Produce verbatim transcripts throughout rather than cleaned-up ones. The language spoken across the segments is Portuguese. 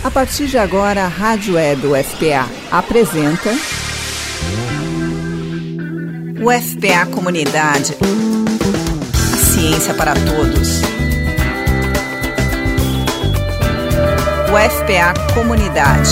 A partir de agora, a Rádio Web U F P A apresenta U F P A Comunidade. A ciência para todos. U F P A Comunidade.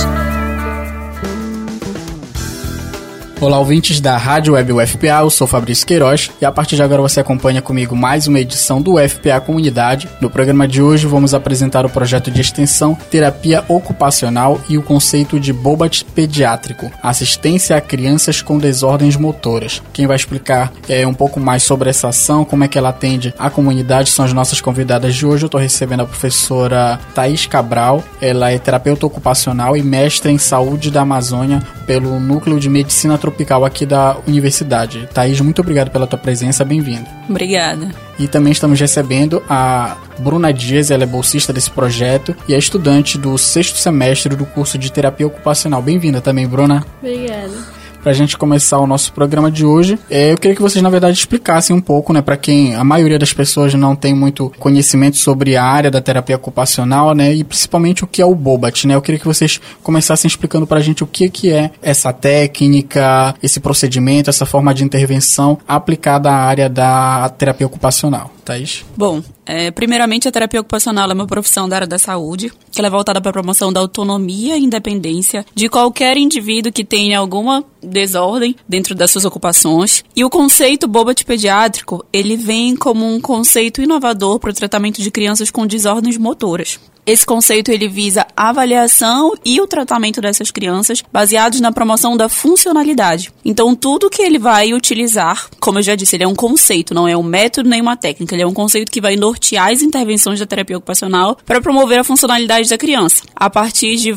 Olá, ouvintes da Rádio Web U F P A, eu sou Fabrício Queiroz e a partir de agora você acompanha comigo mais uma edição do U F P A Comunidade. No programa de hoje vamos apresentar o projeto de extensão Terapia Ocupacional e o conceito de B O B A T pediátrico, assistência a crianças com desordens motoras. Quem vai explicar é, um pouco mais sobre essa ação, como é que ela atende a comunidade, são as nossas convidadas de hoje. Eu estou recebendo a professora Thaís Cabral, ela é terapeuta ocupacional e mestre em saúde da Amazônia pelo Núcleo de Medicina Tropical aqui da Universidade. Thaís, muito obrigado pela tua presença, bem-vinda. Obrigada. E também estamos recebendo a Bruna Dias, ela é bolsista desse projeto e é estudante do sexto semestre do curso de Terapia Ocupacional. Bem-vinda também, Bruna. Obrigada. Pra gente começar o nosso programa de hoje, é, eu queria que vocês, na verdade, explicassem um pouco, né, pra quem, a maioria das pessoas não tem muito conhecimento sobre a área da terapia ocupacional, né, e principalmente o que é o B O B A T, né, eu queria que vocês começassem explicando pra gente o que, que é essa técnica, esse procedimento, essa forma de intervenção aplicada à área da terapia ocupacional. Thaís? Bom, é, primeiramente a terapia ocupacional é uma profissão da área da saúde, que ela é voltada para a promoção da autonomia e independência de qualquer indivíduo que tenha alguma desordem dentro das suas ocupações. E o conceito B O B A T pediátrico, ele vem como um conceito inovador para o tratamento de crianças com desordens motoras. Esse conceito ele visa a avaliação e o tratamento dessas crianças baseados na promoção da funcionalidade. Então, tudo que ele vai utilizar, como eu já disse, ele é um conceito, não é um método nem uma técnica. Ele é um conceito que vai nortear as intervenções da terapia ocupacional para promover a funcionalidade da criança, a partir de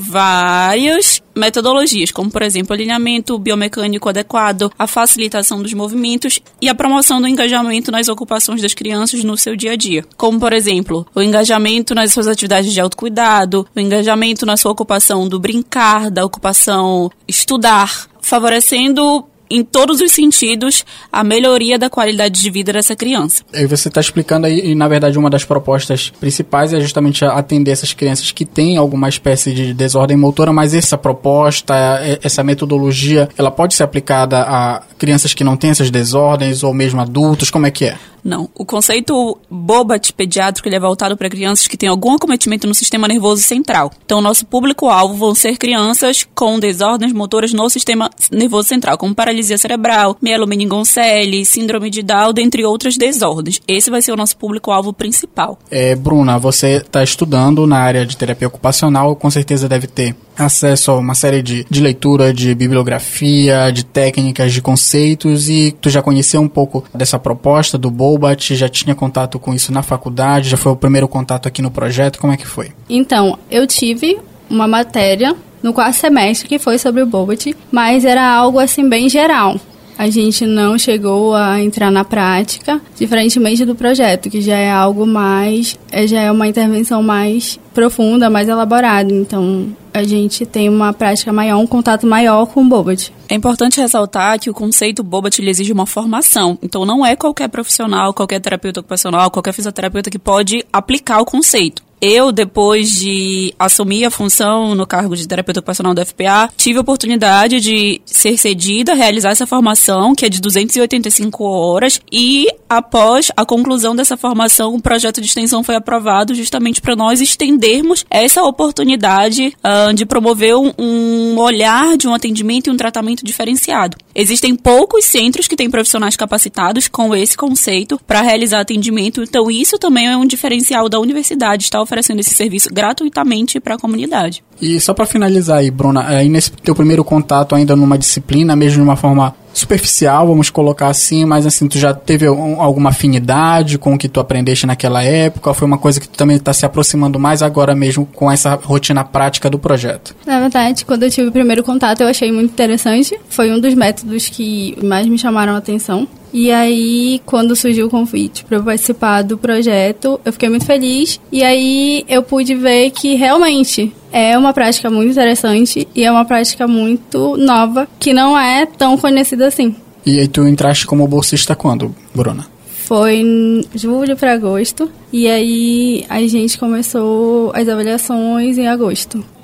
várias metodologias, como, por exemplo, o alinhamento biomecânico adequado, a facilitação dos movimentos e a promoção do engajamento nas ocupações das crianças no seu dia a dia. Como, por exemplo, o engajamento nas suas atividades de autocuidado, o engajamento na sua ocupação do brincar, da ocupação estudar, favorecendo em todos os sentidos, a melhoria da qualidade de vida dessa criança. E você está explicando aí, e na verdade uma das propostas principais é justamente atender essas crianças que têm alguma espécie de desordem motora, mas essa proposta, essa metodologia, ela pode ser aplicada a crianças que não têm essas desordens ou mesmo adultos, como é que é? Não. O conceito B O B A T pediátrico ele é voltado para crianças que têm algum acometimento no sistema nervoso central. Então, o nosso público-alvo vão ser crianças com desordens motoras no sistema nervoso central, como paralisia cerebral, mielomeningocele, síndrome de Down, dentre outras desordens. Esse vai ser o nosso público-alvo principal. É, Bruna, você está estudando na área de terapia ocupacional, com certeza deve ter acesso a uma série de, de leitura, de bibliografia, de técnicas, de conceitos, e tu já conheceu um pouco dessa proposta do B O B A T, já tinha contato com isso na faculdade, já foi o primeiro contato aqui no projeto, como é que foi? Então, eu tive uma matéria no quarto semestre que foi sobre o B O B A T, mas era algo assim bem geral. A gente não chegou a entrar na prática, diferentemente do projeto, que já é algo mais, já é uma intervenção mais profunda, mais elaborada. Então, a gente tem uma prática maior, um contato maior com o B O B A T. É importante ressaltar que o conceito B O B A T ele exige uma formação. Então, não é qualquer profissional, qualquer terapeuta ocupacional, qualquer fisioterapeuta que pode aplicar o conceito. Eu, depois de assumir a função no cargo de terapeuta ocupacional da U F P A, tive a oportunidade de ser cedida a realizar essa formação, que é de duzentas e oitenta e cinco horas, e após a conclusão dessa formação, o projeto de extensão foi aprovado justamente para nós estendermos essa oportunidade uh, de promover um, um olhar de um atendimento e um tratamento diferenciado. Existem poucos centros que têm profissionais capacitados com esse conceito para realizar atendimento, então isso também é um diferencial da universidade, está oferecendo esse serviço gratuitamente para a comunidade. E só para finalizar aí, Bruna, aí nesse teu primeiro contato ainda numa disciplina, mesmo de uma forma superficial, vamos colocar assim, mas assim, tu já teve um, alguma afinidade com o que tu aprendeste naquela época? Foi uma coisa que tu também está se aproximando mais agora mesmo com essa rotina prática do projeto? Na verdade, quando eu tive o primeiro contato, eu achei muito interessante. Foi um dos métodos que mais me chamaram a atenção. E aí, quando surgiu o convite para eu participar do projeto, eu fiquei muito feliz. E aí, eu pude ver que realmente é uma prática muito interessante e é uma prática muito nova, que não é tão conhecida assim. E aí, tu entraste como bolsista quando, Bruna? Foi em julho para agosto. E aí, a gente começou as avaliações em agosto.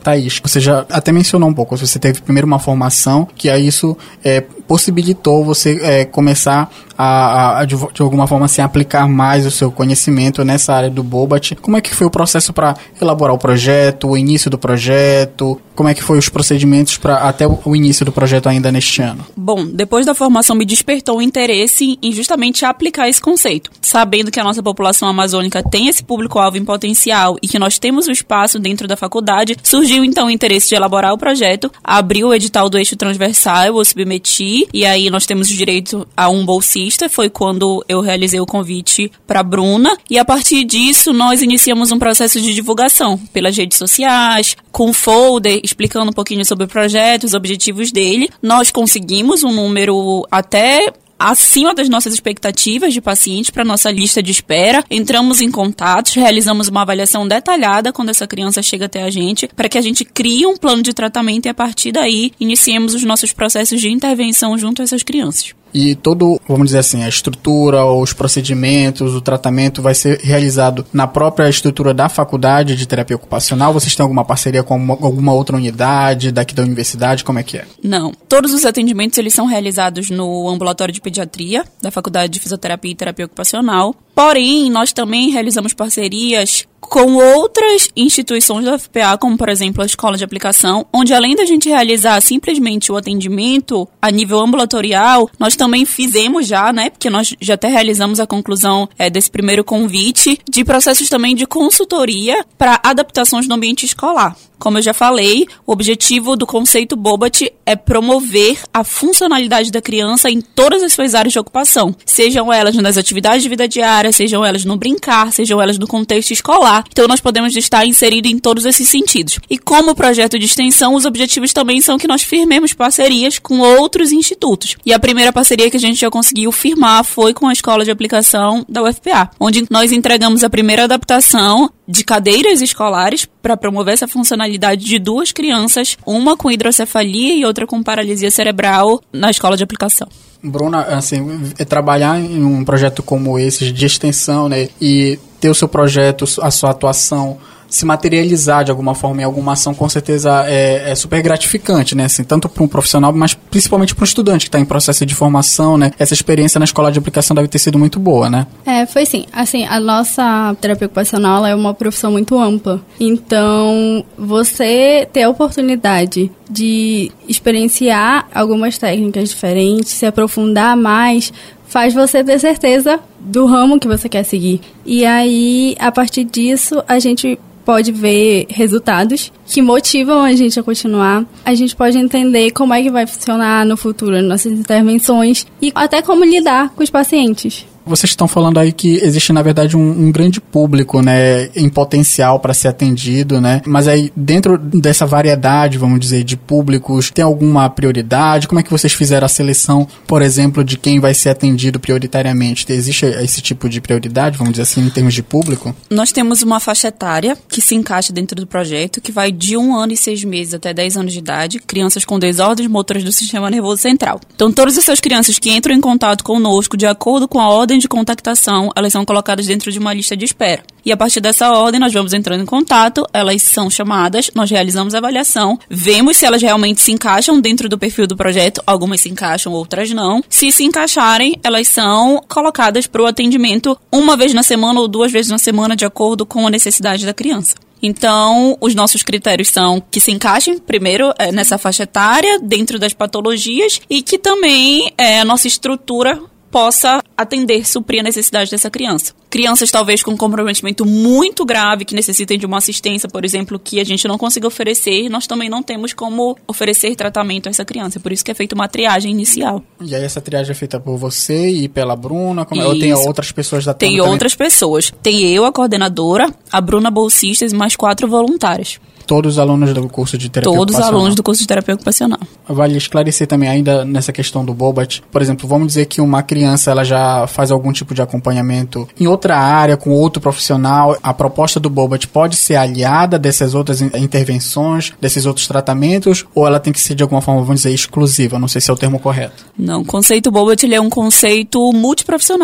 Thaís, você já até mencionou um pouco, você teve primeiro uma formação, que aí isso é, possibilitou você é, começar a, a de, de alguma forma assim, aplicar mais o seu conhecimento nessa área do Bobat. Como é que foi o processo para elaborar o projeto, o início do projeto? Como é que foi os procedimentos para até o, o início do projeto ainda neste ano? Bom, depois da formação me despertou o interesse em justamente aplicar esse conceito. Sabendo que a nossa população amazônica tem esse público-alvo em potencial e que nós temos o espaço dentro da faculdade, surgiu então o interesse de elaborar o projeto, abrir o edital do eixo transversal, eu submeti, e aí nós temos direito a um bolsista, foi quando eu realizei o convite para a Bruna, e a partir disso nós iniciamos um processo de divulgação pelas redes sociais, com um folder explicando um pouquinho sobre o projeto, os objetivos dele. Nós conseguimos um número até acima das nossas expectativas de pacientes para nossa lista de espera. Entramos em contatos, realizamos uma avaliação detalhada quando essa criança chega até a gente, para que a gente crie um plano de tratamento e a partir daí iniciemos os nossos processos de intervenção junto a essas crianças. E todo, vamos dizer assim, a estrutura, os procedimentos, o tratamento vai ser realizado na própria estrutura da faculdade de terapia ocupacional? Vocês têm alguma parceria com alguma, alguma outra unidade daqui da universidade? Como é que é? Não. Todos os atendimentos eles são realizados no ambulatório de pediatria da Faculdade de Fisioterapia e Terapia Ocupacional. Porém, nós também realizamos parcerias com outras instituições da U F P A, como, por exemplo, a Escola de Aplicação, onde além da gente realizar simplesmente o atendimento a nível ambulatorial, nós também fizemos já, né, porque nós já até realizamos a conclusão é, desse primeiro convite, de processos também de consultoria para adaptações no ambiente escolar. Como eu já falei, o objetivo do conceito Bobat é promover a funcionalidade da criança em todas as suas áreas de ocupação, sejam elas nas atividades de vida diária, sejam elas no brincar, sejam elas no contexto escolar. Então, nós podemos estar inseridos em todos esses sentidos. E como projeto de extensão, os objetivos também são que nós firmemos parcerias com outros institutos. E a primeira parceria que a gente já conseguiu firmar foi com a Escola de Aplicação da U F P A, onde nós entregamos a primeira adaptação de cadeiras escolares para promover essa funcionalidade de duas crianças, uma com hidrocefalia e outra com paralisia cerebral, na Escola de Aplicação. Bruna, assim, trabalhar em um projeto como esse de extensão, né, e ter o seu projeto, a sua atuação se materializar de alguma forma em alguma ação, com certeza é, é super gratificante, né? Assim, tanto para um profissional, mas principalmente para um estudante que está em processo de formação, né? Essa experiência na escola de aplicação deve ter sido muito boa, né? É, foi sim. Assim, a nossa terapia ocupacional ela é uma profissão muito ampla. Então, você ter a oportunidade de experienciar algumas técnicas diferentes, se aprofundar mais, faz você ter certeza do ramo que você quer seguir. E aí, a partir disso, a gente pode ver resultados que motivam a gente a continuar. A gente pode entender como é que vai funcionar no futuro as nossas intervenções e até como lidar com os pacientes. Vocês estão falando aí que existe, na verdade, um, um grande público, né, em potencial para ser atendido, né? Mas aí, dentro dessa variedade, vamos dizer, de públicos, tem alguma prioridade? Como é que vocês fizeram a seleção, por exemplo, de quem vai ser atendido prioritariamente? Existe esse tipo de prioridade, vamos dizer assim, em termos de público? Nós temos uma faixa etária que se encaixa dentro do projeto, que vai de um ano e seis meses até dez anos de idade, crianças com desordens motoras do sistema nervoso central. Então, todas essas crianças que entram em contato conosco, de acordo com a ordem de contactação, elas são colocadas dentro de uma lista de espera. E a partir dessa ordem, nós vamos entrando em contato, elas são chamadas, nós realizamos a avaliação, vemos se elas realmente se encaixam dentro do perfil do projeto, algumas se encaixam, outras não. Se se encaixarem, elas são colocadas para o atendimento uma vez na semana ou duas vezes na semana, de acordo com a necessidade da criança. Então, os nossos critérios são que se encaixem, primeiro, é, nessa faixa etária, dentro das patologias, e que também é, a nossa estrutura possa atender, suprir a necessidade dessa criança. Crianças talvez com comprometimento muito grave, que necessitem de uma assistência, por exemplo, que a gente não consiga oferecer, nós também não temos como oferecer tratamento a essa criança. Por isso que é feita uma triagem inicial. E aí essa triagem é feita por você e pela Bruna? Como é? Ou tem outras pessoas da turma? Tem também? Outras pessoas. Tem eu, a coordenadora, a Bruna bolsistas e mais quatro voluntárias. Todos os alunos do curso de terapia Todos ocupacional? Todos os alunos do curso de terapia ocupacional. Vale esclarecer também ainda nessa questão do Bobat. Por exemplo, vamos dizer que uma criança ela já faz algum tipo de acompanhamento em outra área, com outro profissional. A proposta do Bobat pode ser aliada dessas outras intervenções, desses outros tratamentos, ou ela tem que ser de alguma forma, vamos dizer, exclusiva? Não sei se é o termo correto. Não, o conceito Bobat ele é um conceito multiprofissional.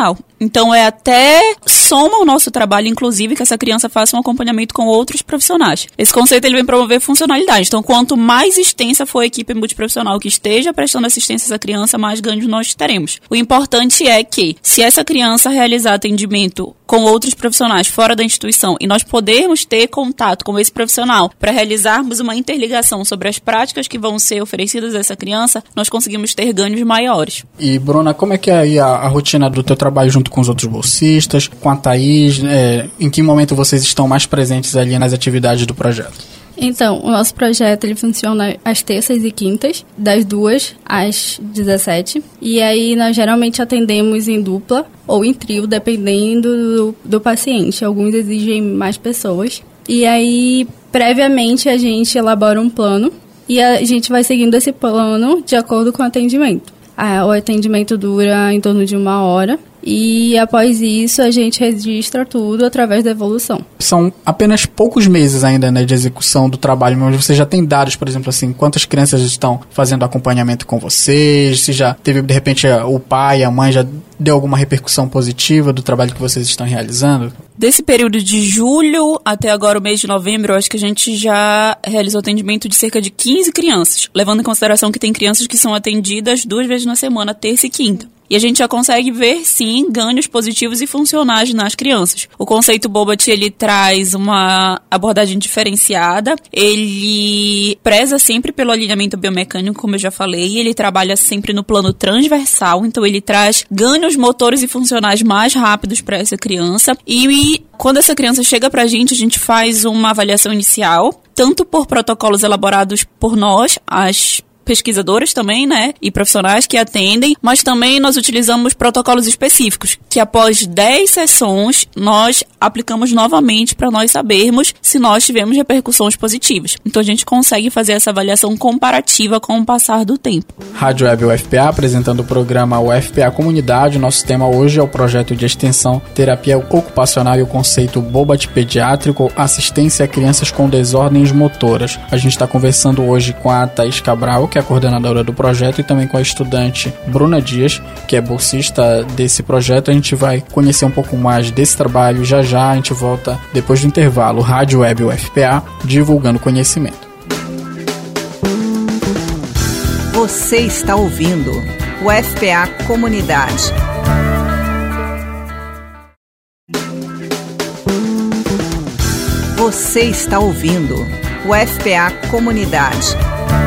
Então, é até soma o nosso trabalho, inclusive, que essa criança faça um acompanhamento com outros profissionais. Esse conceito ele vem promover funcionalidade. Então, quanto mais extensa for a equipe multiprofissional que esteja prestando assistência a essa criança, mais ganhos nós teremos. O importante é que, se essa criança realizar atendimento com outros profissionais fora da instituição e nós podermos ter contato com esse profissional para realizarmos uma interligação sobre as práticas que vão ser oferecidas a essa criança, nós conseguimos ter ganhos maiores. E, Bruna, como é que é aí a, a rotina do teu trabalho junto com os outros bolsistas, com a Thaís? É, em que momento vocês estão mais presentes ali nas atividades do projeto? Então, o nosso projeto ele funciona às terças e quintas, das duas às dezessete. E aí nós geralmente atendemos em dupla ou em trio, dependendo do, do paciente. Alguns exigem mais pessoas. E aí, previamente, a gente elabora um plano e a gente vai seguindo esse plano de acordo com o atendimento. Ah, o atendimento dura em torno de uma hora. E após isso a gente registra tudo através da evolução. São apenas poucos meses ainda, né, de execução do trabalho, mas você já tem dados, por exemplo, assim, quantas crianças estão fazendo acompanhamento com vocês, se já teve, de repente, o pai, a mãe já deu alguma repercussão positiva do trabalho que vocês estão realizando? Desse período de julho até agora o mês de novembro, eu acho que a gente já realizou atendimento de cerca de quinze crianças, levando em consideração que tem crianças que são atendidas duas vezes na semana, terça e quinta. E a gente já consegue ver, sim, ganhos positivos e funcionais nas crianças. O conceito Bobat, ele traz uma abordagem diferenciada, ele preza sempre pelo alinhamento biomecânico, como eu já falei, ele trabalha sempre no plano transversal, então ele traz ganhos motores e funcionais mais rápidos para essa criança. E, e quando essa criança chega para a gente, a gente faz uma avaliação inicial, tanto por protocolos elaborados por nós, as pesquisadoras também, né, e profissionais que atendem, mas também nós utilizamos protocolos específicos, que após dez sessões, nós aplicamos novamente para nós sabermos se nós tivemos repercussões positivas. Então a gente consegue fazer essa avaliação comparativa com o passar do tempo. Rádio Web U F P A, apresentando o programa U F P A Comunidade. Nosso tema hoje é o projeto de extensão Terapia Ocupacional e o conceito Bobat Pediátrico, assistência a crianças com desordens motoras. A gente está conversando hoje com a Thaís Cabral, que é a coordenadora do projeto, e também com a estudante Bruna Dias, que é bolsista desse projeto. A gente vai conhecer um pouco mais desse trabalho. Já já a gente volta depois do intervalo. Rádio Web U F P A, divulgando conhecimento. Você está ouvindo o U F P A Comunidade. Você está ouvindo o U F P A Comunidade.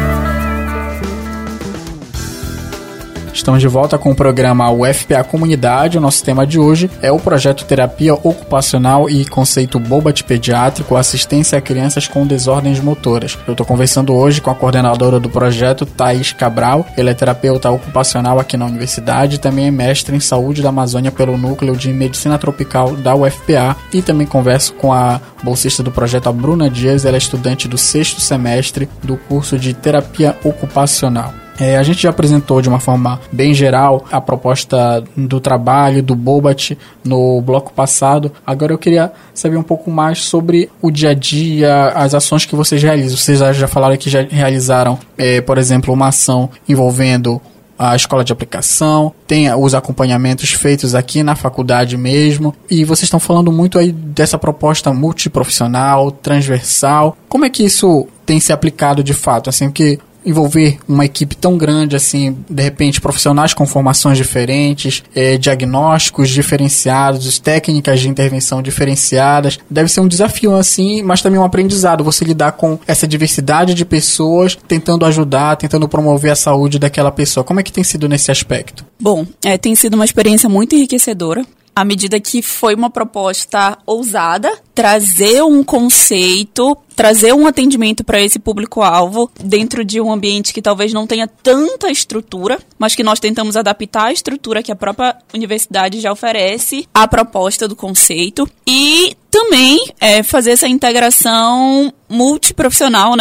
Estamos de volta com o programa U F P A Comunidade. O nosso tema de hoje é o projeto Terapia Ocupacional e conceito Bobat Pediátrico, assistência a crianças com desordens motoras. Eu estou conversando hoje com a coordenadora do projeto, Thaís Cabral. Ela é terapeuta ocupacional aqui na universidade e também é mestre em saúde da Amazônia pelo Núcleo de Medicina Tropical da U F P A. E também converso com a bolsista do projeto, a Bruna Dias. Ela é estudante do sexto semestre do curso de Terapia Ocupacional. É, a gente já apresentou de uma forma bem geral a proposta do trabalho do Bobat no bloco passado. Agora eu queria saber um pouco mais sobre o dia a dia, as ações que vocês realizam. Vocês já falaram que já realizaram, é, por exemplo, uma ação envolvendo a escola de aplicação, tem os acompanhamentos feitos aqui na faculdade mesmo, e vocês estão falando muito aí dessa proposta multiprofissional, transversal. Como é que isso tem se aplicado de fato? Assim, que envolver uma equipe tão grande, assim, de repente profissionais com formações diferentes, é, diagnósticos diferenciados, técnicas de intervenção diferenciadas, deve ser um desafio, assim, mas também um aprendizado, você lidar com essa diversidade de pessoas, tentando ajudar, tentando promover a saúde daquela pessoa. Como é que tem sido nesse aspecto? Bom, é, tem sido uma experiência muito enriquecedora, à medida que foi uma proposta ousada, trazer um conceito, trazer um atendimento para esse público-alvo dentro de um ambiente que talvez não tenha tanta estrutura, mas que nós tentamos adaptar a estrutura que a própria universidade já oferece à proposta do conceito. E também é, fazer essa integração multiprofissional, né?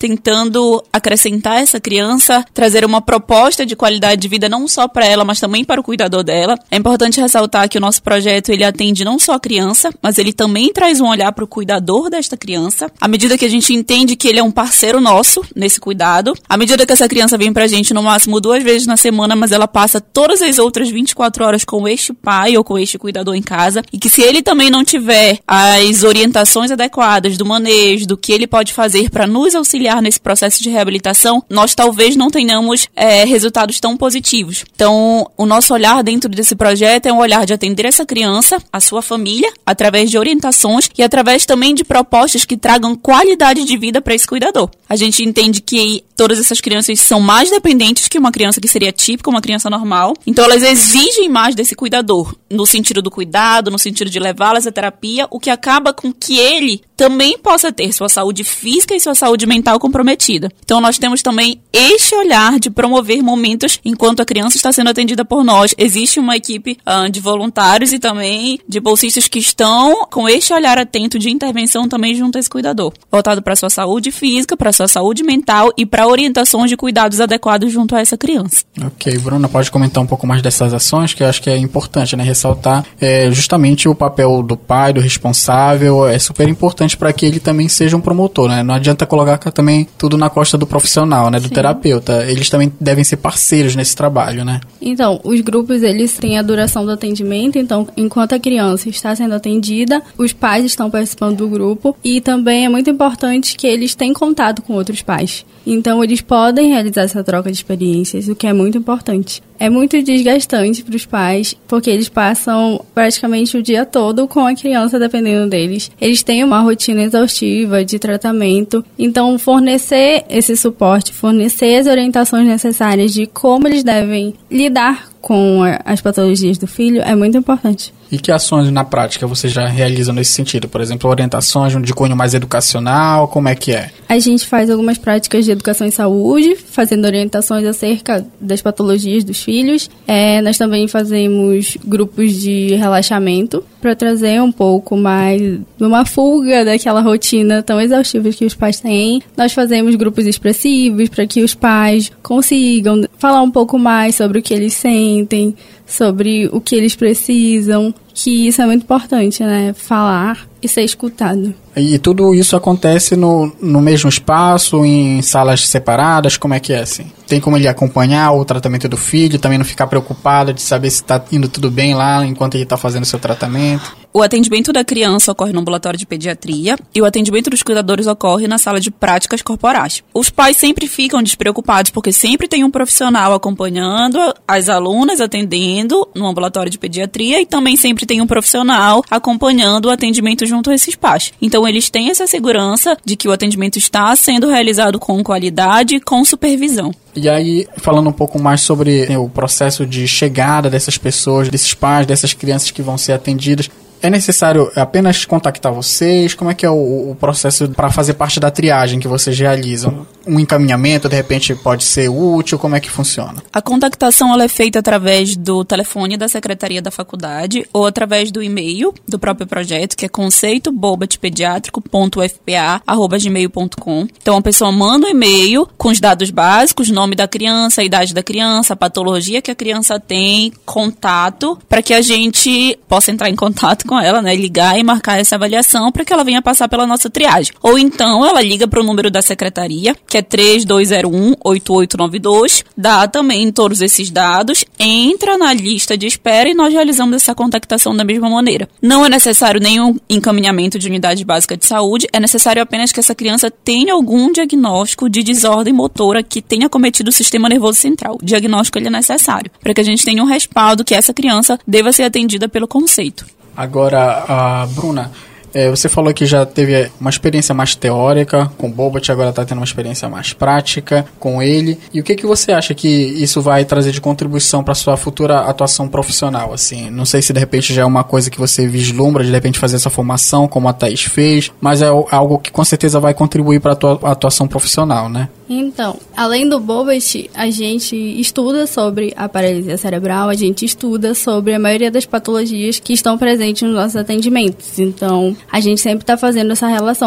tentando acrescentar essa criança, trazer uma proposta de qualidade de vida não só para ela, mas também para o cuidador dela. É importante ressaltar que o nosso projeto ele atende não só a criança, mas ele também traz um olhar para o cuidador desta criança. À medida que a gente entende que ele é um parceiro nosso nesse cuidado, à medida que essa criança vem pra gente no máximo duas vezes na semana, mas ela passa todas as outras vinte e quatro horas com este pai ou com este cuidador em casa, e que se ele também não tiver as orientações adequadas do manejo, do que ele pode fazer para nos auxiliar nesse processo de reabilitação, nós talvez não tenhamos é, resultados tão positivos. Então, o nosso olhar dentro desse projeto é um olhar de atender essa criança, a sua família, através de orientações e através também de propostas que tragam qualidade de vida para esse cuidador. A gente entende que todas essas crianças são mais dependentes que uma criança que seria típica, uma criança normal. Então, elas exigem mais desse cuidador, no sentido do cuidado, no sentido de levá-las à terapia, o que acaba com que ele também possa ter sua saúde física e sua saúde mental comprometida. Então, nós temos também este olhar de promover momentos enquanto a criança está sendo atendida por nós. Existe uma equipe uh, de voluntários e também de bolsistas que estão com este olhar atento de intervenção também junto a esse cuidador, voltado para a sua saúde física, para a sua saúde mental e para orientações de cuidados adequados junto a essa criança. Ok, Bruna, pode comentar um pouco mais dessas ações, que eu acho que é importante, né, ressaltar é, justamente o papel do pai, do responsável, é super importante para que ele também seja um promotor, né? Não adianta colocar também tudo na costa do profissional, né, do Sim. terapeuta. Eles também devem ser parceiros nesse trabalho, né? Então, os grupos, eles têm a duração do atendimento, então, enquanto a criança está sendo atendida, os pais estão participando do grupo e também é muito importante que eles tenham contato com outros pais. Então, eles podem realizar essa troca de experiências, o que é muito importante. É muito desgastante para os pais, porque eles passam praticamente o dia todo com a criança dependendo deles. Eles têm uma rotina exaustiva de tratamento, então fornecer esse suporte, fornecer as orientações necessárias de como eles devem lidar com as patologias do filho é muito importante. E que ações na prática você já realiza nesse sentido? Por exemplo, orientações de cunho mais educacional, como é que é? A gente faz algumas práticas de educação em saúde, fazendo orientações acerca das patologias dos filhos. É, nós também fazemos grupos de relaxamento para trazer um pouco mais de uma fuga daquela rotina tão exaustiva que os pais têm. Nós fazemos grupos expressivos para que os pais consigam falar um pouco mais sobre o que eles sentem, sobre o que eles precisam, que isso é muito importante, né? Falar e ser escutado. E tudo isso acontece no, no mesmo espaço, em salas separadas? Como é que é, assim? Tem como ele acompanhar o tratamento do filho, também não ficar preocupado de saber se está indo tudo bem lá enquanto ele está fazendo o seu tratamento? O atendimento da criança ocorre no ambulatório de pediatria e o atendimento dos cuidadores ocorre na sala de práticas corporais. Os pais sempre ficam despreocupados porque sempre tem um profissional acompanhando as alunas, atendendo no ambulatório de pediatria, e também sempre tem um profissional acompanhando o atendimento junto a esses pais. Então, eles têm essa segurança de que o atendimento está sendo realizado com qualidade e com supervisão. E aí, falando um pouco mais sobre o processo de chegada dessas pessoas, desses pais, dessas crianças que vão ser atendidas, é necessário apenas contactar vocês? Como é que é o, o processo para fazer parte da triagem que vocês realizam? Um encaminhamento, de repente, pode ser útil? Como é que funciona? A contactação ela é feita através do telefone da Secretaria da Faculdade ou através do e-mail do próprio projeto, que é conceito bobat pediátrico ponto u f p a arroba gmail ponto com. Então, a pessoa manda um e-mail com os dados básicos, nome da criança, a idade da criança, a patologia que a criança tem, contato, para que a gente possa entrar em contato com com ela, né, ligar e marcar essa avaliação para que ela venha passar pela nossa triagem. Ou então ela liga para o número da secretaria, que é três dois zero um, oito oito nove dois, dá também todos esses dados, entra na lista de espera e nós realizamos essa contactação da mesma maneira. Não é necessário nenhum encaminhamento de unidade básica de saúde, é necessário apenas que essa criança tenha algum diagnóstico de desordem motora que tenha cometido o sistema nervoso central. O diagnóstico ele é necessário, para que a gente tenha um respaldo que essa criança deva ser atendida pelo conceito. Agora, a Bruna, é, você falou que já teve uma experiência mais teórica com o Bobat, agora está tendo uma experiência mais prática com ele. E o que, que você acha que isso vai trazer de contribuição para a sua futura atuação profissional? Assim, não sei se de repente já é uma coisa que você vislumbra de, de repente fazer essa formação, como a Thaís fez, mas é algo que com certeza vai contribuir para a tua atuação profissional, né? Então, além do Bobat, a gente estuda sobre a paralisia cerebral, a gente estuda sobre a maioria das patologias que estão presentes nos nossos atendimentos. Então, a gente sempre está fazendo essa relação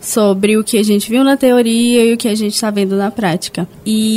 sobre o que a gente viu na teoria e o que a gente está vendo na prática.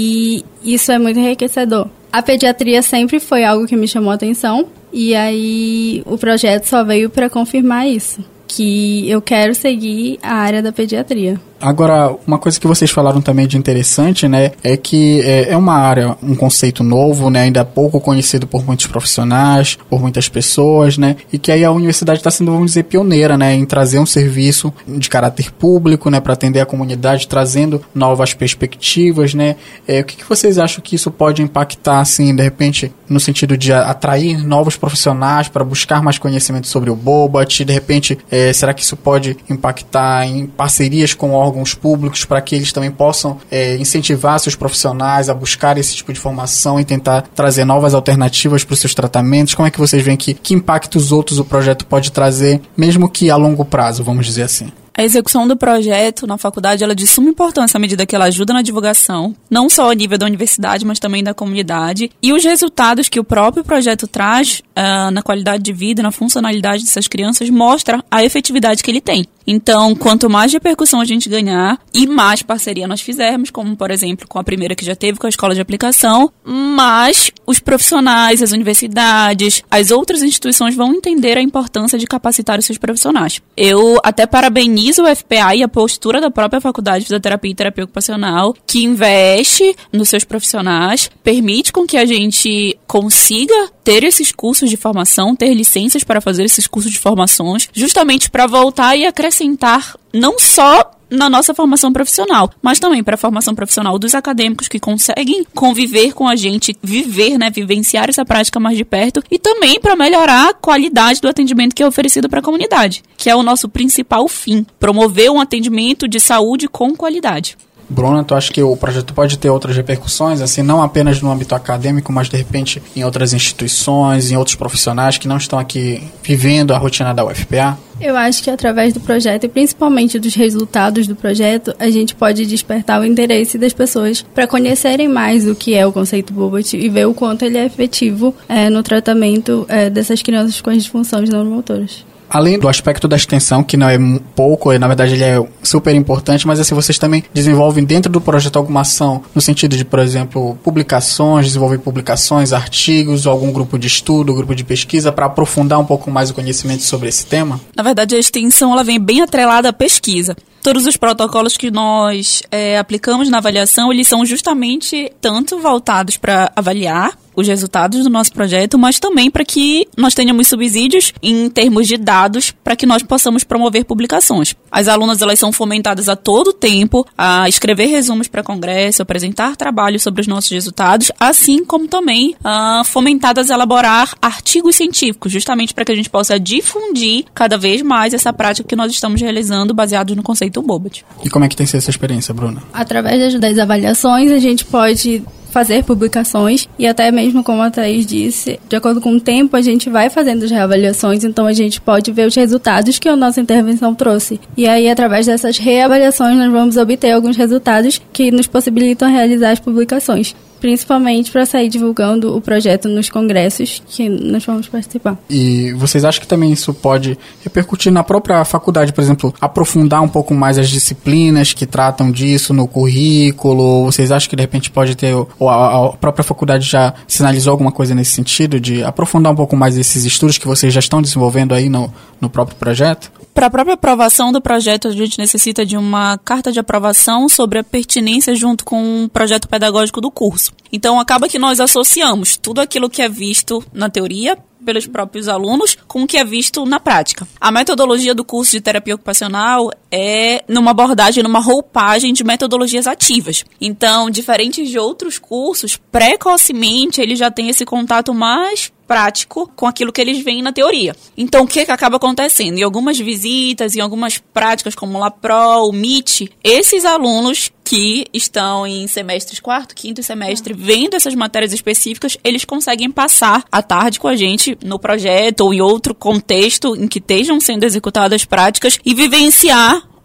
E isso é muito enriquecedor. A pediatria sempre foi algo que me chamou a atenção, e aí o projeto só veio para confirmar isso, que eu quero seguir a área da pediatria. Agora, uma coisa que vocês falaram também de interessante, né, é que é, é uma área, um conceito novo, né, ainda pouco conhecido por muitos profissionais, por muitas pessoas, né, e que aí a universidade está sendo, vamos dizer, pioneira, né, em trazer um serviço de caráter público, né, para atender a comunidade, trazendo novas perspectivas, né. É, o que, que vocês acham que isso pode impactar, assim, de repente, no sentido de atrair novos profissionais para buscar mais conhecimento sobre o Bobat? De repente, é, será que isso pode impactar em parcerias com órgãos órgãos públicos para que eles também possam é, incentivar seus profissionais a buscar esse tipo de formação e tentar trazer novas alternativas para os seus tratamentos? Como é que vocês veem que, que impactos outros o projeto pode trazer, mesmo que a longo prazo, vamos dizer assim? A execução do projeto na faculdade ela é de suma importância à medida que ela ajuda na divulgação, não só a nível da universidade, mas também da comunidade. E os resultados que o próprio projeto traz uh, na qualidade de vida e na funcionalidade dessas crianças mostra a efetividade que ele tem. Então, quanto mais repercussão a gente ganhar e mais parceria nós fizermos, como, por exemplo, com a primeira que já teve com a escola de aplicação, mais os profissionais, as universidades, as outras instituições vão entender a importância de capacitar os seus profissionais. Eu até parabenizo o F P A e a postura da própria Faculdade de Fisioterapia e Terapia Ocupacional, que investe nos seus profissionais, permite com que a gente consiga ter esses cursos de formação, ter licenças para fazer esses cursos de formações, justamente para voltar e acrescentar não só na nossa formação profissional, mas também para a formação profissional dos acadêmicos que conseguem conviver com a gente, viver, né, vivenciar essa prática mais de perto, e também para melhorar a qualidade do atendimento que é oferecido para a comunidade, que é o nosso principal fim, promover um atendimento de saúde com qualidade. Bruna, tu acha que o projeto pode ter outras repercussões, assim, não apenas no âmbito acadêmico, mas de repente em outras instituições, em outros profissionais que não estão aqui vivendo a rotina da U F P A? Eu acho que através do projeto e principalmente dos resultados do projeto, a gente pode despertar o interesse das pessoas para conhecerem mais o que é o conceito Bobat e ver o quanto ele é efetivo é, no tratamento é, dessas crianças com as disfunções neuromotoras. Além do aspecto da extensão, que não é pouco, na verdade ele é super importante, mas assim, vocês também desenvolvem dentro do projeto alguma ação no sentido de, por exemplo, publicações, desenvolver publicações, artigos, algum grupo de estudo, grupo de pesquisa para aprofundar um pouco mais o conhecimento sobre esse tema? Na verdade, a extensão ela vem bem atrelada à pesquisa. Todos os protocolos que nós é, aplicamos na avaliação, eles são justamente tanto voltados para avaliar os resultados do nosso projeto, mas também para que nós tenhamos subsídios em termos de dados para que nós possamos promover publicações. As alunas elas são fomentadas a todo tempo a escrever resumos para congresso, apresentar trabalhos sobre os nossos resultados, assim como também uh, fomentadas a elaborar artigos científicos, justamente para que a gente possa difundir cada vez mais essa prática que nós estamos realizando baseados no conceito Bobat. E como é que tem sido essa experiência, Bruna? Através das, das avaliações, a gente pode fazer publicações e até mesmo, como a Thaís disse, de acordo com o tempo, a gente vai fazendo as reavaliações, então a gente pode ver os resultados que a nossa intervenção trouxe. E aí, através dessas reavaliações, nós vamos obter alguns resultados que nos possibilitam realizar as publicações, principalmente para sair divulgando o projeto nos congressos que nós vamos participar. E vocês acham que também isso pode repercutir na própria faculdade, por exemplo, aprofundar um pouco mais as disciplinas que tratam disso no currículo? Vocês acham que de repente pode ter, ou a, a própria faculdade já sinalizou alguma coisa nesse sentido, de aprofundar um pouco mais esses estudos que vocês já estão desenvolvendo aí no, no próprio projeto? Para a própria aprovação do projeto, a gente necessita de uma carta de aprovação sobre a pertinência junto com o projeto pedagógico do curso. Então, acaba que nós associamos tudo aquilo que é visto na teoria pelos próprios alunos com o que é visto na prática. A metodologia do curso de terapia ocupacional é numa abordagem, numa roupagem de metodologias ativas. Então, diferente de outros cursos, precocemente ele já tem esse contato mais prático com aquilo que eles veem na teoria. Então, o que, que acaba acontecendo? Em algumas visitas, em algumas práticas como o LAPRO, o M I T, esses alunos que estão em semestres quarto, quinto semestre, vendo essas matérias específicas, eles conseguem passar a tarde com a gente no projeto ou em outro contexto em que estejam sendo executadas práticas e vivenciar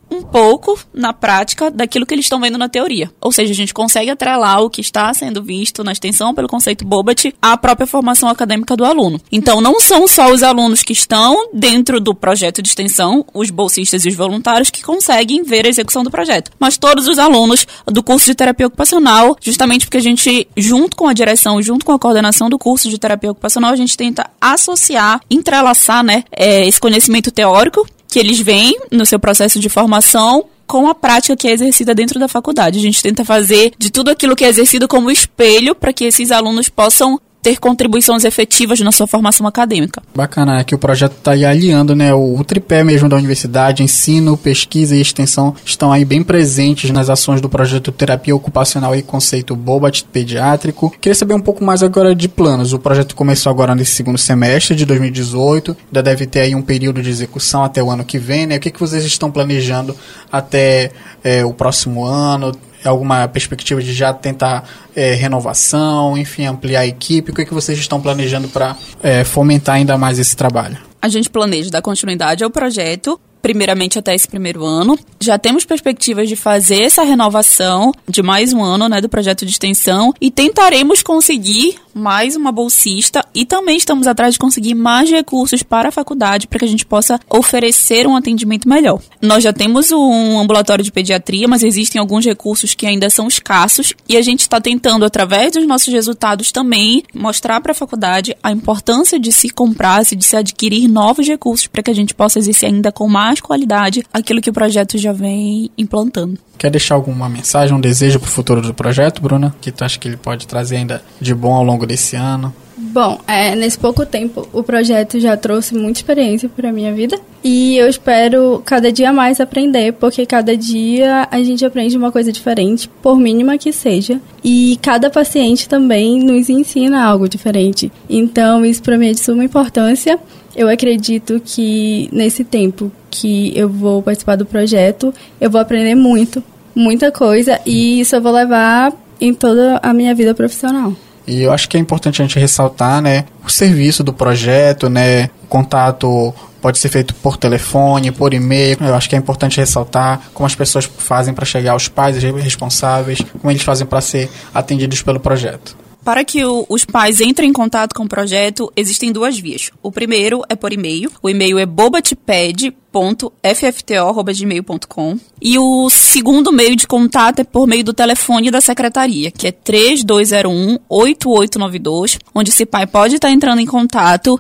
um pouco na prática daquilo que eles estão vendo na teoria. Ou seja, a gente consegue atrelar o que está sendo visto na extensão pelo conceito Bobat à própria formação acadêmica do aluno. Então, não são só os alunos que estão dentro do projeto de extensão, os bolsistas e os voluntários, que conseguem ver a execução do projeto, mas todos os alunos do curso de terapia ocupacional, justamente porque a gente, junto com a direção, junto com a coordenação do curso de terapia ocupacional, a gente tenta associar, entrelaçar, né, é, esse conhecimento teórico que eles veem no seu processo de formação com a prática que é exercida dentro da faculdade. A gente tenta fazer de tudo aquilo que é exercido como espelho para que esses alunos possam ter contribuições efetivas na sua formação acadêmica. Bacana, é que o projeto está aí aliando, né, o, o tripé mesmo da universidade, ensino, pesquisa e extensão estão aí bem presentes nas ações do projeto Terapia Ocupacional e Conceito Bobat Pediátrico. Queria saber um pouco mais agora de planos. O projeto começou agora nesse segundo semestre de dois mil e dezoito, ainda deve ter aí um período de execução até o ano que vem, né? O que, que vocês estão planejando até é, o próximo ano? Alguma perspectiva de já tentar é, renovação, enfim, ampliar a equipe? O que, é que vocês estão planejando para é, fomentar ainda mais esse trabalho? A gente planeja dar continuidade ao projeto, primeiramente até esse primeiro ano. Já temos perspectivas de fazer essa renovação de mais um ano, né, do projeto de extensão, e tentaremos conseguir mais uma bolsista, e também estamos atrás de conseguir mais recursos para a faculdade para que a gente possa oferecer um atendimento melhor. Nós já temos um ambulatório de pediatria, mas existem alguns recursos que ainda são escassos, e a gente está tentando, através dos nossos resultados também, mostrar para a faculdade a importância de se comprar, de se adquirir novos recursos para que a gente possa exercer ainda com mais qualidade aquilo que o projeto já vem implantando. Quer deixar alguma mensagem, um desejo para o futuro do projeto, Bruna? Que tu acha que ele pode trazer ainda de bom ao longo desse ano? Bom, é, nesse pouco tempo o projeto já trouxe muita experiência para a minha vida e eu espero cada dia mais aprender, porque cada dia a gente aprende uma coisa diferente, por mínima que seja, e cada paciente também nos ensina algo diferente. Então isso para mim é de suma importância. Eu acredito que nesse tempo que eu vou participar do projeto, eu vou aprender muito, muita coisa, e isso eu vou levar em toda a minha vida profissional. E eu acho que é importante a gente ressaltar, né, o serviço do projeto, né, o contato pode ser feito por telefone, por e-mail. Eu acho que é importante ressaltar como as pessoas fazem para chegar aos pais responsáveis, como eles fazem para ser atendidos pelo projeto. Para que o, os pais entrem em contato com o projeto, existem duas vias. O primeiro é por e-mail. O e-mail é bobatped ponto f f t o arroba gmail ponto com. E o segundo meio de contato é por meio do telefone da secretaria, que é três dois zero um, oito oito nove dois, onde esse pai pode estar entrando em contato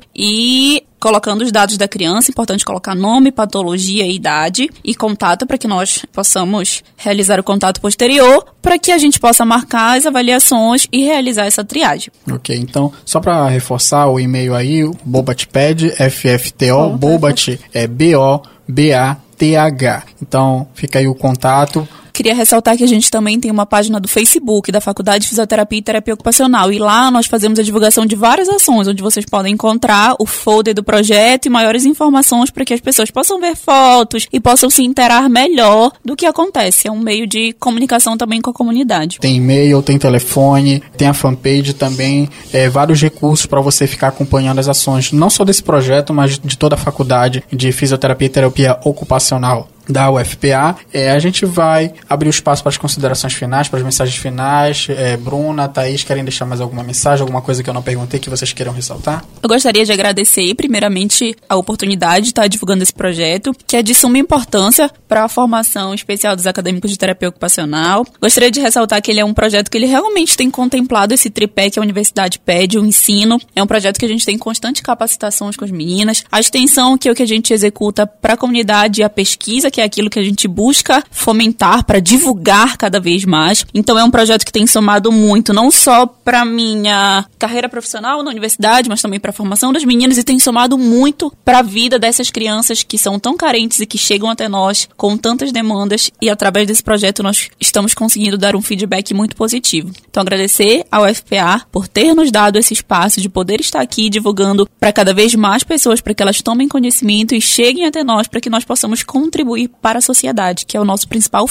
e colocando os dados da criança. Importante colocar nome, patologia e idade e contato para que nós possamos realizar o contato posterior, para que a gente possa marcar as avaliações e realizar essa triagem. Ok, então, só para reforçar o e-mail aí, bobatped, F F T O, Bobat é B O B A T H. Então, fica aí o contato. Queria ressaltar que a gente também tem uma página do Facebook da Faculdade de Fisioterapia e Terapia Ocupacional, e lá nós fazemos a divulgação de várias ações, onde vocês podem encontrar o folder do projeto e maiores informações para que as pessoas possam ver fotos e possam se interar melhor do que acontece. É um meio de comunicação também com a comunidade. Tem e-mail, tem telefone, tem a fanpage também, é, vários recursos para você ficar acompanhando as ações, não só desse projeto, mas de toda a Faculdade de Fisioterapia e Terapia Ocupacional da U F P A. É, a gente vai abrir o espaço para as considerações finais, para as mensagens finais. É, Bruna, Thaís, querem deixar mais alguma mensagem, alguma coisa que eu não perguntei que vocês queiram ressaltar? Eu gostaria de agradecer, primeiramente, a oportunidade de estar divulgando esse projeto, que é de suma importância para a formação especial dos acadêmicos de terapia ocupacional. Gostaria de ressaltar que ele é um projeto que ele realmente tem contemplado esse tripé que a universidade pede, o ensino. É um projeto que a gente tem constante capacitações com as meninas. A extensão, que é o que a gente executa para a comunidade, e a pesquisa, que é aquilo que a gente busca fomentar para divulgar cada vez mais. Então é um projeto que tem somado muito, não só para minha carreira profissional na universidade, mas também para a formação das meninas, e tem somado muito para a vida dessas crianças que são tão carentes e que chegam até nós com tantas demandas, e através desse projeto nós estamos conseguindo dar um feedback muito positivo. Então agradecer ao U F P A por ter nos dado esse espaço de poder estar aqui divulgando para cada vez mais pessoas, para que elas tomem conhecimento e cheguem até nós, para que nós possamos contribuir para a sociedade, que é o nosso principal fim.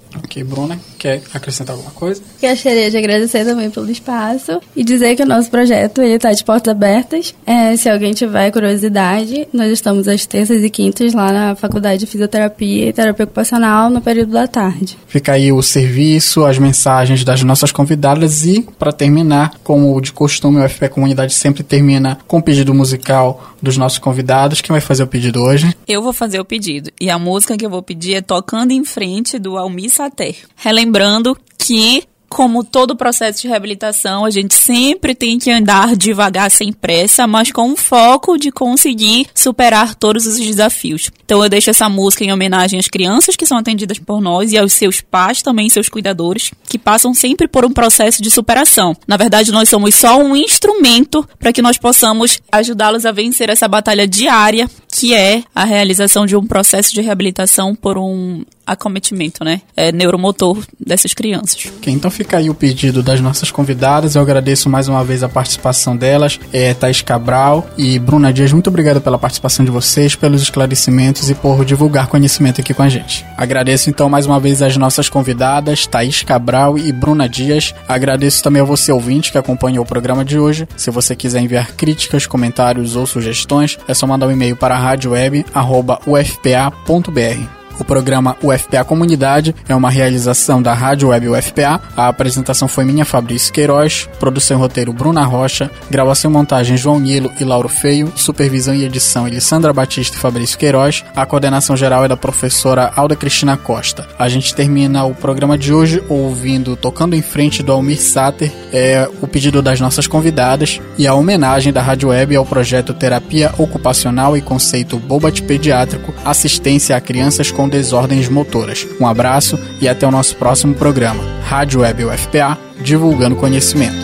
Ok, Bruna, quer acrescentar alguma coisa? Gostaria de agradecer também pelo espaço e dizer que o nosso projeto está de portas abertas. É, se alguém tiver curiosidade, nós estamos às terças e quintas lá na Faculdade de Fisioterapia e Terapia Ocupacional no período da tarde. Fica aí o serviço, as mensagens das nossas convidadas e, para terminar, como de costume, o U F P A Comunidade sempre termina com o pedido musical dos nossos convidados. Quem vai fazer o pedido hoje? Eu vou fazer o pedido. E a música que eu vou pedir é Tocando em Frente, do Almir Sater. Relembrando que, como todo processo de reabilitação, a gente sempre tem que andar devagar, sem pressa, mas com o foco de conseguir superar todos os desafios. Então eu deixo essa música em homenagem às crianças que são atendidas por nós e aos seus pais, também seus cuidadores, que passam sempre por um processo de superação. Na verdade, nós somos só um instrumento para que nós possamos ajudá-los a vencer essa batalha diária, que é a realização de um processo de reabilitação por um acometimento, né, é, neuromotor dessas crianças. Ok, então fica aí o pedido das nossas convidadas. Eu agradeço mais uma vez a participação delas, é, Thaís Cabral e Bruna Dias. Muito obrigado pela participação de vocês, pelos esclarecimentos e por divulgar conhecimento aqui com a gente. Agradeço então mais uma vez as nossas convidadas, Thaís Cabral e Bruna Dias. Agradeço também a você, ouvinte, que acompanhou o programa de hoje. Se você quiser enviar críticas, comentários ou sugestões, é só mandar um e-mail para radioweb arroba u f p a ponto b r. O programa U F P A Comunidade é uma realização da Rádio Web U F P A. A apresentação foi minha, Fabrício Queiroz, produção e roteiro Bruna Rocha, gravação e montagem João Nilo e Lauro Feio, supervisão e edição Elisandra Batista e Fabrício Queiroz. A coordenação geral é da professora Alda Cristina Costa. A gente termina o programa de hoje ouvindo Tocando em Frente, do Almir Sater, é o pedido das nossas convidadas e a homenagem da Rádio Web ao projeto Terapia Ocupacional e Conceito Bobat Pediátrico, assistência a crianças com desordens motoras. Um abraço e até o nosso próximo programa. Rádio Web U F P A, divulgando conhecimento.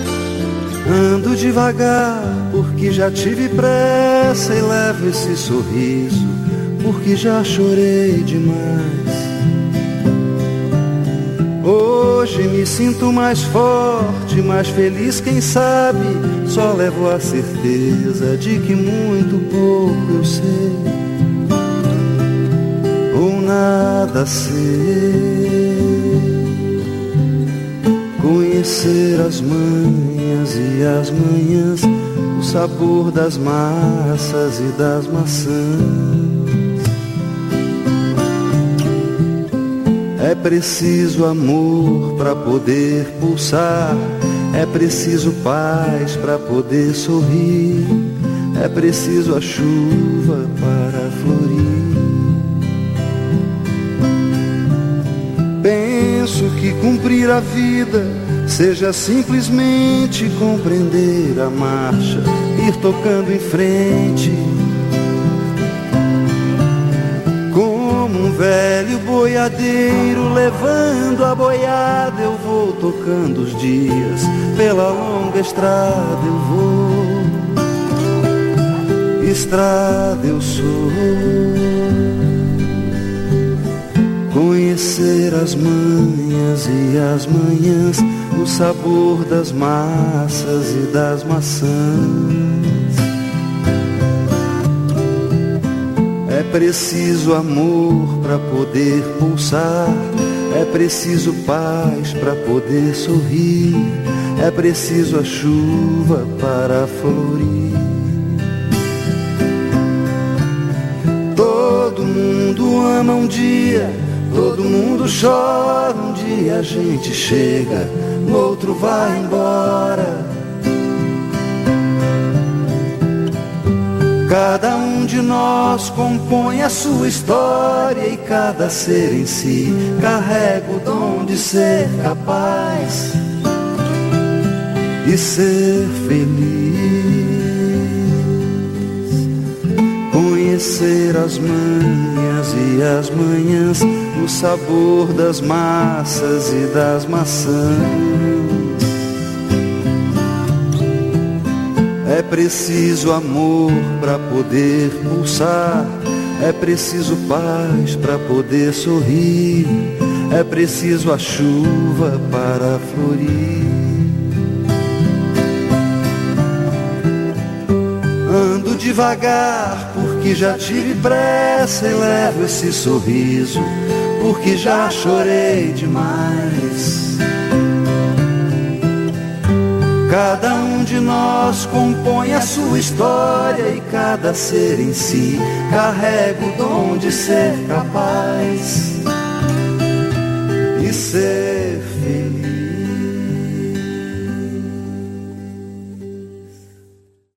Ando devagar porque já tive pressa e levo esse sorriso porque já chorei demais. Hoje me sinto mais forte, mais feliz, quem sabe só levo a certeza de que muito pouco eu sei ou nada sei. Conhecer as manhas e as manhãs, o sabor das massas e das maçãs. É preciso amor para poder pulsar, é preciso paz para poder sorrir, é preciso a chuva para florir. Penso que cumprir a vida seja simplesmente compreender a marcha, ir tocando em frente. Como um velho boiadeiro levando a boiada, eu vou tocando os dias, pela longa estrada eu vou. Estrada eu sou. Conhecer as manhas e as manhãs, o sabor das massas e das maçãs. É preciso amor para poder pulsar, é preciso paz para poder sorrir, é preciso a chuva para florir. Todo mundo ama um dia, todo mundo chora, um dia a gente chega, no outro vai embora. Cada um de nós compõe a sua história e cada ser em si carrega o dom de ser capaz e ser feliz. Conhecer as manhas e as manhãs, o sabor das massas e das maçãs. É preciso amor para poder pulsar, é preciso paz para poder sorrir, é preciso a chuva para florir. Ando devagar porque já tive pressa e levo esse sorriso porque já chorei demais. Cada um de nós compõe a sua história e cada ser em si carrega o dom de ser capaz e ser